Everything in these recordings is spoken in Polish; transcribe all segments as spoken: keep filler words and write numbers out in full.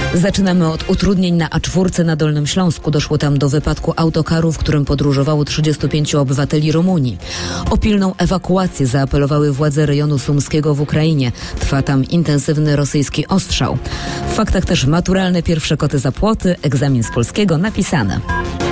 Zaczynamy od utrudnień na A cztery na Dolnym Śląsku. Doszło tam do wypadku autokaru, w którym podróżowało trzydziestu pięciu obywateli Rumunii. O pilną ewakuację zaapelowały władze rejonu sumskiego w Ukrainie. Trwa tam intensywny rosyjski ostrzał. W faktach też maturalne pierwsze koty za płoty, egzamin z polskiego napisany.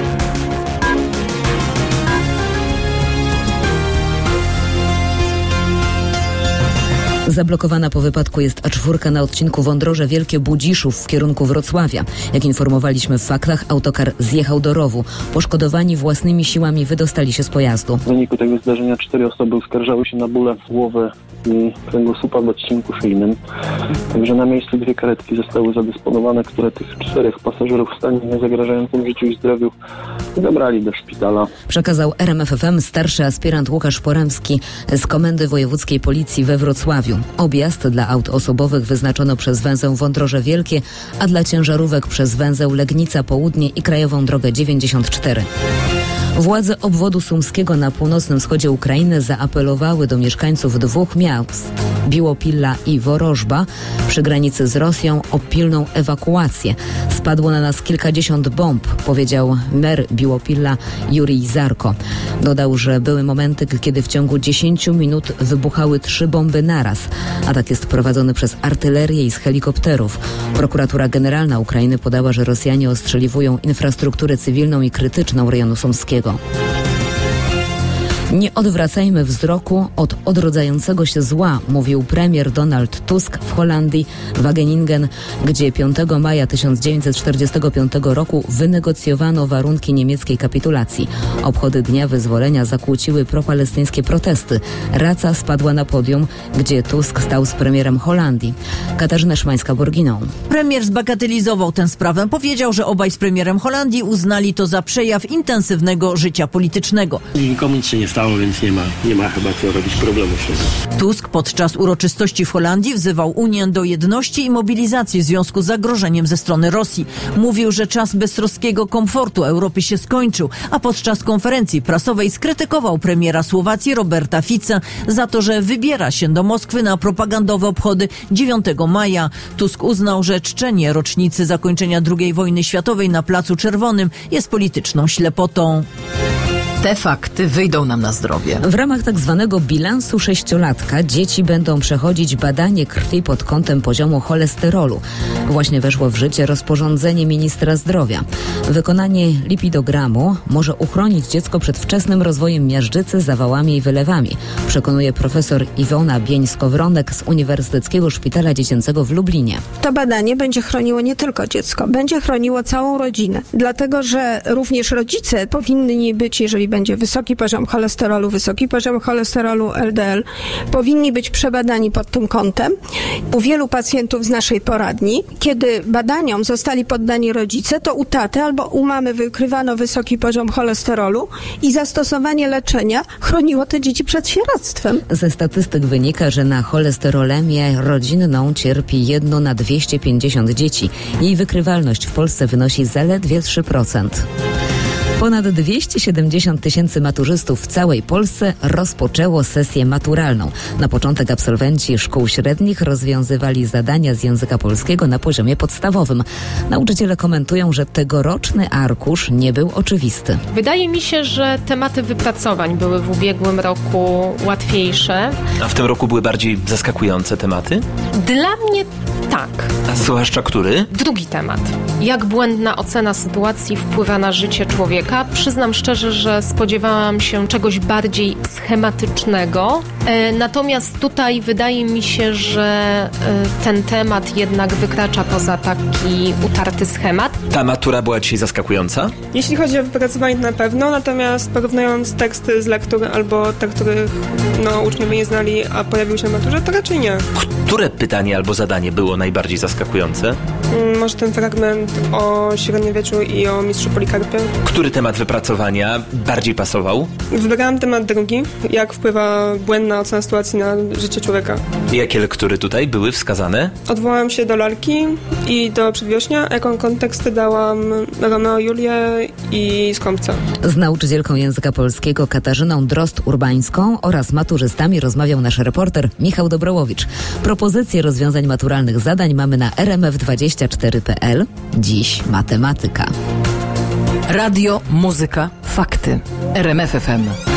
Zablokowana po wypadku jest A cztery na odcinku Wądroże Wielkie Budziszów w kierunku Wrocławia. Jak informowaliśmy w faktach, autokar zjechał do rowu. Poszkodowani własnymi siłami wydostali się z pojazdu. W wyniku tego zdarzenia cztery osoby uskarżały się na bóle w głowę i kręgosłupa w odcinku szyjnym. Także na miejscu dwie karetki zostały zadysponowane, które tych czterech pasażerów w stanie niezagrażającym życiu i zdrowiu zabrali do szpitala. Przekazał R M F F M starszy aspirant Łukasz Poremski z Komendy Wojewódzkiej Policji we Wrocławiu. Objazd dla aut osobowych wyznaczono przez węzeł Wądroże Wielkie, a dla ciężarówek przez węzeł Legnica Południe i Krajową Drogę dziewięćdziesiąt cztery. Władze obwodu sumskiego na północnym wschodzie Ukrainy zaapelowały do mieszkańców dwóch miast, Biłopilla i Worożba, przy granicy z Rosją o pilną ewakuację. Spadło na nas kilkadziesiąt bomb, powiedział mer Biłopilla Jurij Zarko. Dodał, że były momenty, kiedy w ciągu dziesięciu minut wybuchały trzy bomby naraz. Atak jest prowadzony przez artylerię i z helikopterów. Prokuratura Generalna Ukrainy podała, że Rosjanie ostrzeliwują infrastrukturę cywilną i krytyczną rejonu sumskiego. Nie odwracajmy wzroku od odrodzającego się zła, mówił premier Donald Tusk w Holandii, Wageningen, gdzie piątego maja tysiąc dziewięćset czterdziestego piątego roku wynegocjowano warunki niemieckiej kapitulacji. Obchody Dnia Wyzwolenia zakłóciły propalestyńskie protesty. Raca spadła na podium, gdzie Tusk stał z premierem Holandii. Katarzyna Szymańska-Borginą. Premier zbagatelizował tę sprawę. Powiedział, że obaj z premierem Holandii uznali to za przejaw intensywnego życia politycznego. Nikomu nic się nie stało, więc nie ma, nie ma chyba co robić problemów. Tusk podczas uroczystości w Holandii wzywał Unię do jedności i mobilizacji w związku z zagrożeniem ze strony Rosji. Mówił, że czas beztroskiego komfortu Europy się skończył, a podczas konferencji prasowej skrytykował premiera Słowacji Roberta Fica za to, że wybiera się do Moskwy na propagandowe obchody dziewiątego maja. Tusk uznał, że czczenie rocznicy zakończenia drugiej wojny światowej na Placu Czerwonym jest polityczną ślepotą. Te fakty wyjdą nam na zdrowie. W ramach tak zwanego bilansu sześciolatka dzieci będą przechodzić badanie krwi pod kątem poziomu cholesterolu. Właśnie weszło w życie rozporządzenie ministra zdrowia. Wykonanie lipidogramu może uchronić dziecko przed wczesnym rozwojem miażdżycy, zawałami i wylewami, przekonuje profesor Iwona Bień-Skowronek z Uniwersyteckiego Szpitala Dziecięcego w Lublinie. To badanie będzie chroniło nie tylko dziecko, będzie chroniło całą rodzinę. Dlatego, że również rodzice powinni być, jeżeli będzie wysoki poziom cholesterolu, wysoki poziom cholesterolu L D L, powinni być przebadani pod tym kątem. U wielu pacjentów z naszej poradni, kiedy badaniom zostali poddani rodzice, to u taty albo u mamy wykrywano wysoki poziom cholesterolu i zastosowanie leczenia chroniło te dzieci przed sieroctwem. Ze statystyk wynika, że na cholesterolemię rodzinną cierpi jedno na dwieście pięćdziesiąt dzieci. Jej wykrywalność w Polsce wynosi zaledwie trzy procent. Ponad dwieście siedemdziesiąt tysięcy maturzystów w całej Polsce rozpoczęło sesję maturalną. Na początek absolwenci szkół średnich rozwiązywali zadania z języka polskiego na poziomie podstawowym. Nauczyciele komentują, że tegoroczny arkusz nie był oczywisty. Wydaje mi się, że tematy wypracowań były w ubiegłym roku łatwiejsze. A w tym roku były bardziej zaskakujące tematy? Dla mnie tak. A zwłaszcza który? Drugi temat. Jak błędna ocena sytuacji wpływa na życie człowieka? Przyznam szczerze, że spodziewałam się czegoś bardziej schematycznego. E, natomiast tutaj wydaje mi się, że e, ten temat jednak wykracza poza taki utarty schemat. Ta matura była dzisiaj zaskakująca? Jeśli chodzi o wypracowanie, na pewno, natomiast porównując teksty z lektur albo te, których no, uczniowie nie znali, a pojawiły się na maturze, to raczej nie. Które pytanie albo zadanie było najbardziej zaskakujące? Hmm, może ten fragment o średniowieczu i o mistrzu Polikarpie. Który temat wypracowania bardziej pasował? Wybrałam temat drugi, jak wpływa błędna ocena sytuacji na życie człowieka. Jakie lektury tutaj były wskazane? Odwołałam się do lalki i do przedwiośnia, jaką kontekst dał czytałam Romeo, Julię i Skąpca. Z nauczycielką języka polskiego Katarzyną Drozd-Urbańską oraz maturzystami rozmawiał nasz reporter Michał Dobrołowicz. Propozycje rozwiązań maturalnych zadań mamy na r m f dwadzieścia cztery kropka p l. Dziś matematyka. Radio, muzyka, fakty. R M F F M.